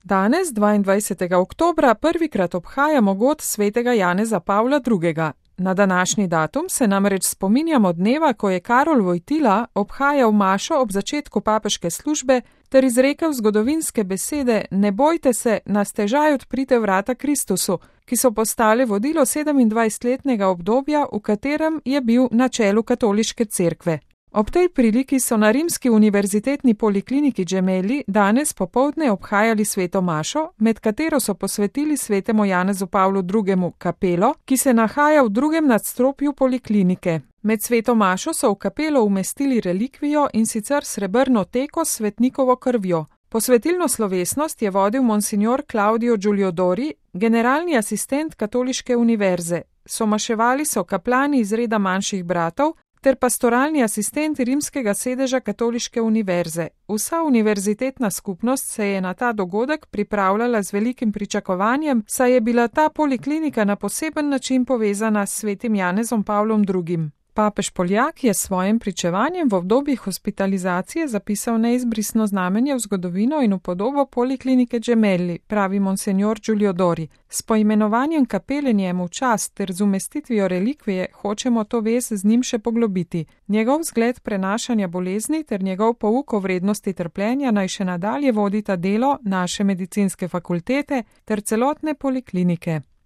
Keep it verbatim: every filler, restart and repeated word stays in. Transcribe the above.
Danes, dvaindvajsetega oktobra, prvikrat obhajamo god svetega Janeza Pavla drugega. Na današnji datum se namreč spominjamo dneva, ko je Karol Vojtila obhajal mašo ob začetku papeške službe ter izrekel zgodovinske besede: "Ne bojte se, na stežaj odprite vrata Kristusu", ki so postale vodilo sedemindvajsetletnega obdobja, v katerem je bil na čelu katoliške cerkve. Ob tej priliki so na rimski univerzitetni polikliniki Gemelli danes popoldne obhajali sveto mašo, med katero so posvetili svetemu Janezu Pavlu drugemu kapelo, ki se nahaja v drugem nadstropju poliklinike. Med sveto mašo so v kapelo umestili relikvijo, in sicer srebrno teko s svetnikovo krvjo. Posvetilno slovesnost je vodil monsignor Claudio Giuliodori, generalni asistent katoliške univerze. Somaševali so kaplani iz reda manjših bratov ter pastoralni asistent rimskega sedeža katoliške univerze. Vsa univerzitetna skupnost se je na ta dogodek pripravljala z velikim pričakovanjem, saj je bila ta poliklinika na poseben način povezana s svetim Janezom Pavlom drugim. Papež Poljak je s svojim pričevanjem v obdobju hospitalizacije zapisal neizbrisno znamenje v zgodovino in v podobo poliklinike Gemelli, pravi monsignor Giuliodori. S poimenovanjem kapele njemu v čast ter z umestitvijo relikvije hočemo to vez z njim še poglobiti. Njegov vzgled prenašanja bolezni ter njegov pouk o vrednosti trpljenja naj še nadalje vodita delo naše medicinske fakultete ter celotne poliklinike.